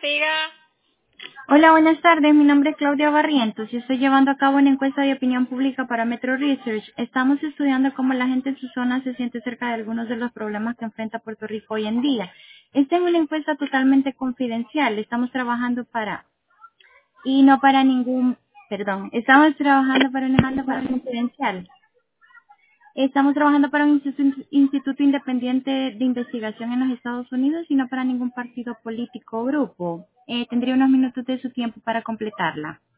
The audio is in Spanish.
Diga. Hola, buenas tardes. Mi nombre es Claudia Barrientos y estoy llevando a cabo una encuesta de opinión pública para Metro Research. Estamos estudiando cómo la gente en su zona se siente cerca de algunos de los problemas que enfrenta Puerto Rico hoy en día. Esta es una encuesta totalmente confidencial. Estamos trabajando para, y no para ningún, perdón, estamos trabajando para una encuesta confidencial. Estamos trabajando para un instituto independiente de investigación en los Estados Unidos y no para ningún partido político o grupo. Tendría unos minutos de su tiempo para completarla.